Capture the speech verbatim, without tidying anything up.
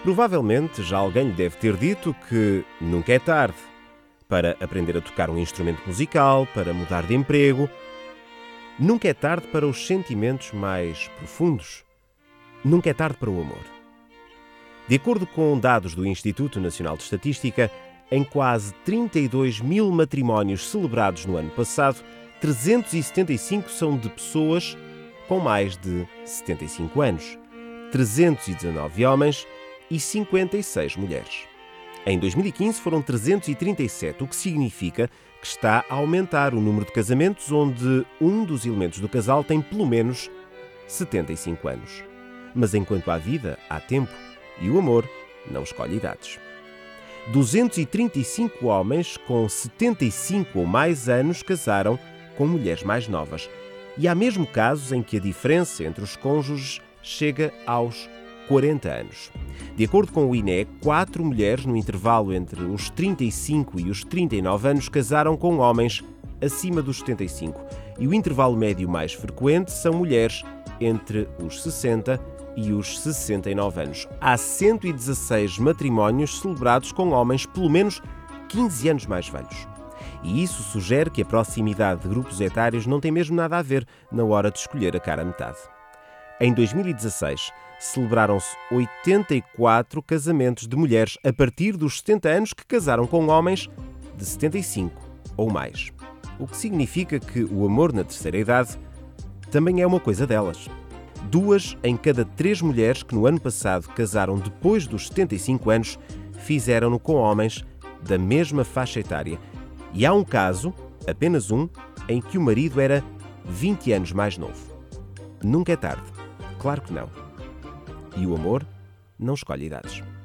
Provavelmente já alguém lhe deve ter dito que nunca é tarde para aprender a tocar um instrumento musical, para mudar de emprego. Nunca é tarde para os sentimentos mais profundos. Nunca é tarde para o amor. De acordo com dados do Instituto Nacional de Estatística, em quase trinta e dois mil matrimónios celebrados no ano passado, trezentos e setenta e cinco são de pessoas com mais de setenta e cinco anos, trezentos e dezanove homens e cinquenta e seis mulheres. Em dois mil e quinze foram trezentos e trinta e sete, o que significa que está a aumentar o número de casamentos onde um dos elementos do casal tem pelo menos setenta e cinco anos. Mas enquanto há vida, há tempo e o amor não escolhe idades. duzentos e trinta e cinco homens com setenta e cinco ou mais anos casaram com mulheres mais novas. E há mesmo casos em que a diferença entre os cônjuges chega aos quarenta anos. De acordo com o I N E, quatro mulheres no intervalo entre os trinta e cinco e os trinta e nove anos casaram com homens acima dos setenta e cinco. E o intervalo médio mais frequente são mulheres entre os sessenta e os sessenta e nove anos. Há cento e dezasseis matrimónios celebrados com homens pelo menos quinze anos mais velhos. E isso sugere que a proximidade de grupos etários não tem mesmo nada a ver na hora de escolher a cara metade. Em dois mil e dezasseis, celebraram-se oitenta e quatro casamentos de mulheres a partir dos setenta anos que casaram com homens de setenta e cinco ou mais. O que significa que o amor na terceira idade também é uma coisa delas. Duas em cada três mulheres que no ano passado casaram depois dos setenta e cinco anos fizeram-no com homens da mesma faixa etária. E há um caso, apenas um, em que o marido era vinte anos mais novo. Nunca é tarde. Claro que não. E o amor não escolhe idades.